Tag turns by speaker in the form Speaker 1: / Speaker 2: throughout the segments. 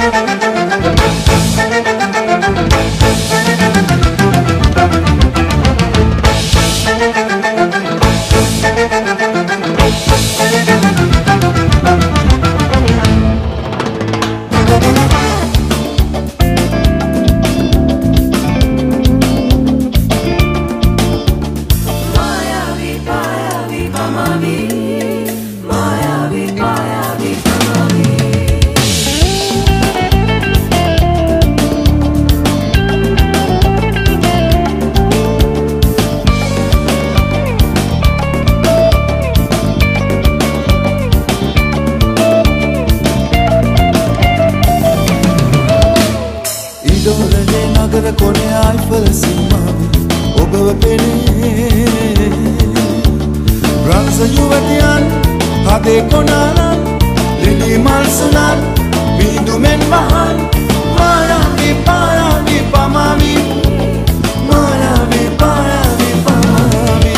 Speaker 1: නගර කොනේ ආයිෆල් සීමාවේ ඔබව පෙනේ රන්ස යුවතියන් හදේ කොනාලන් ලිලි මල් සුනන් බිඳුමෙන් වහන් මායාවී පායාවී පමාවී මායාවී පායාවී පමාවී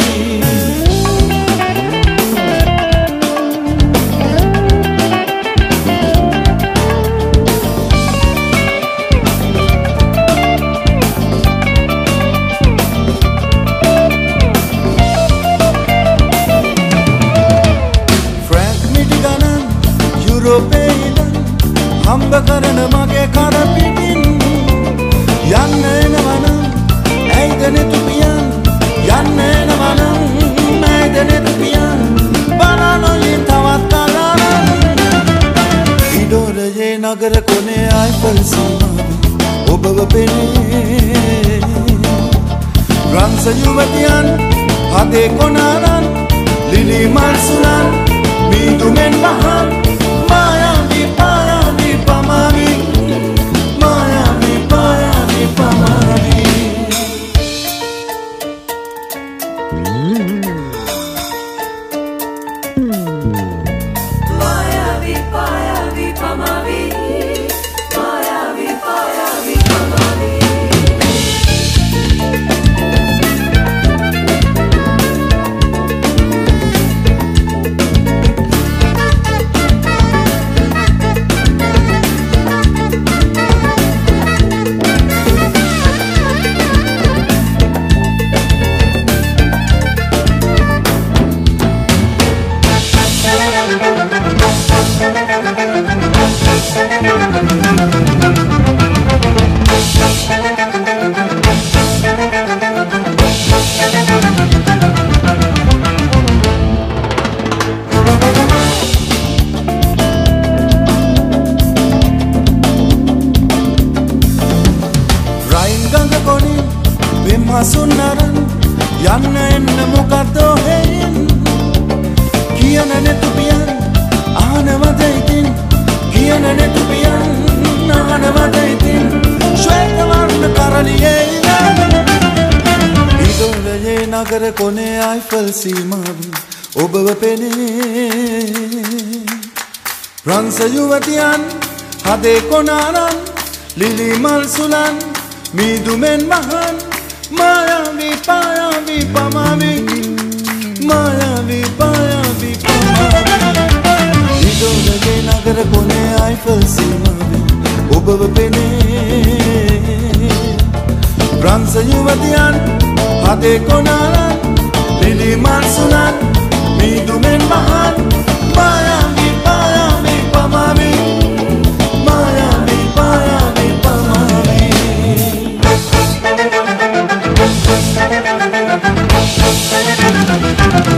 Speaker 1: හම්බ කරන මගේ කර පිටින් යන්න එනවනම් ඇයිද නෙතුපියන් යන්න එනවනම් ඇයිද නෙතුපියන් බනනොලින් තවත් කලරන් ඉඩෝරයේ නගර කොනේ ආයිෆල් සීමාවේ ඔබව පෙනේ රන්ස යුවතියන් හදේ කොනාරන් ලිලි මල් සුනන් බිඳුමෙන් වහන් මායාවී පායාවී පමාවී මායාවී පායාවී පමාවී
Speaker 2: මායාවී පායාවී පමාවී මායාවී පායාවී පමාවී
Speaker 1: හසුන්නරන් යන්න එන්න මොකද්දෝ හේයින් කියන නෙතුපියන් අහනවද ඉතින් කියන නෙතුපියන් අහනවද ඉතින් ශ්වේත වර්ණ කරලියේ ඉදොලයේ නගර කොනේ ආයිෆල් සීමාවේ ඔබව පෙනේ රන්ස යුවතියන් හදේ කොනාරන් ලිලි මල් සුලන් මීදුමෙන් මහන් මායාවී පායාවී පමාවී මායාවී පායාවී පමාවී ඉදොලයේ නගර කොනේ ආයිෆල් සීමාවේ ඔබව පෙනේ රන්ස යුවතියන් හදේ කොනාරන් ලිලි මල් සුනන් මීදුමෙන් මහන් මායාවී පායාවී පමාවී මායාවී පායාවී පමාවී
Speaker 2: Thank you.